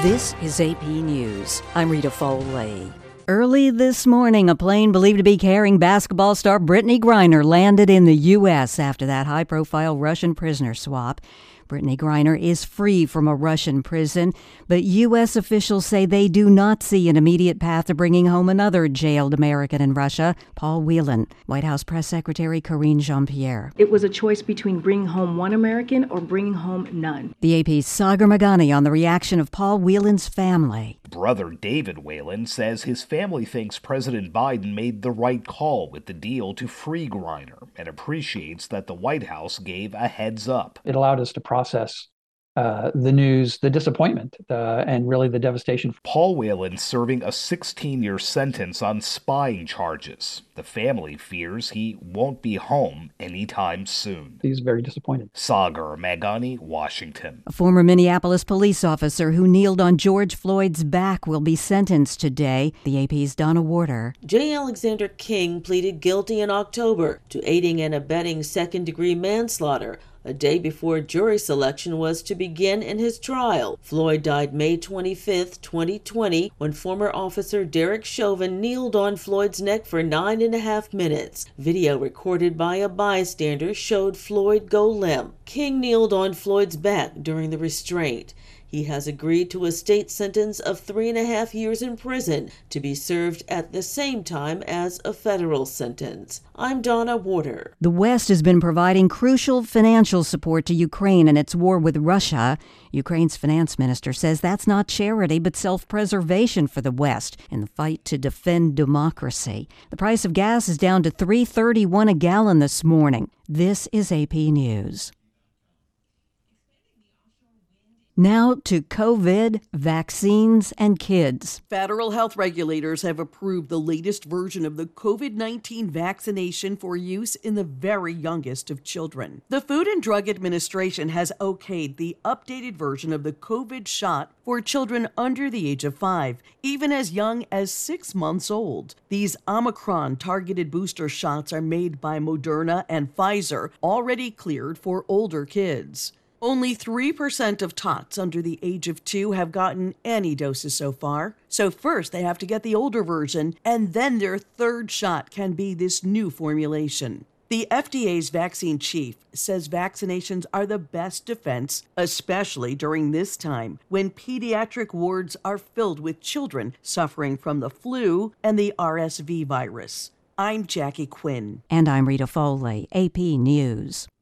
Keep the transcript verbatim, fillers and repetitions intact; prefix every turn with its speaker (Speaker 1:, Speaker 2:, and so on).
Speaker 1: This is A P News. I'm Rita Foley. Early this morning, a plane believed to be carrying basketball star Brittney Griner landed in the U S after that high-profile Russian prisoner swap. Brittney Griner is free from a Russian prison, but U S officials say they do not see an immediate path to bringing home another jailed American in Russia, Paul Whelan. White House Press Secretary Karine Jean-Pierre.
Speaker 2: It was a choice between bringing home one American or bringing home none.
Speaker 1: The A P's Sagar Meghani on the reaction of Paul Whelan's family.
Speaker 3: Brother David Whelan says his family thinks President Biden made the right call with the deal to free Griner and appreciates that the White House gave a heads up.
Speaker 4: It allowed us to process uh, the news, the disappointment, uh, and really the devastation.
Speaker 3: Paul Whelan serving a sixteen-year sentence on spying charges. The family fears he won't be home anytime soon.
Speaker 4: He's very disappointed.
Speaker 3: Sagar Meghani, Washington.
Speaker 1: A former Minneapolis police officer who kneeled on George Floyd's back will be sentenced today. The A P's Donna Warder.
Speaker 5: J. Alexander King pleaded guilty in October to aiding and abetting second-degree manslaughter, a day before jury selection was to begin in his trial. Floyd died May twenty-fifth, twenty twenty, when former officer Derek Chauvin kneeled on Floyd's neck for nine and a half minutes. Video recorded by a bystander showed Floyd go limp. King kneeled on Floyd's back during the restraint. He has agreed to a state sentence of three and a half years in prison to be served at the same time as a federal sentence. I'm Donna Warder.
Speaker 1: The West has been providing crucial financial support to Ukraine in its war with Russia. Ukraine's finance minister says that's not charity but self-preservation for the West in the fight to defend democracy. The price of gas is down to three dollars and thirty-one cents a gallon this morning. This is A P News. Now to COVID, vaccines, and kids.
Speaker 6: Federal health regulators have approved the latest version of the COVID nineteen vaccination for use in the very youngest of children. The Food and Drug Administration has okayed the updated version of the COVID shot for children under the age of five, even as young as six months old. These Omicron-targeted booster shots are made by Moderna and Pfizer, already cleared for older kids. Only three percent of tots under the age of two have gotten any doses so far. So first they have to get the older version, and then their third shot can be this new formulation. The F D A's vaccine chief says vaccinations are the best defense, especially during this time when pediatric wards are filled with children suffering from the flu and the R S V virus. I'm Jackie Quinn.
Speaker 1: And I'm Rita Foley, A P News.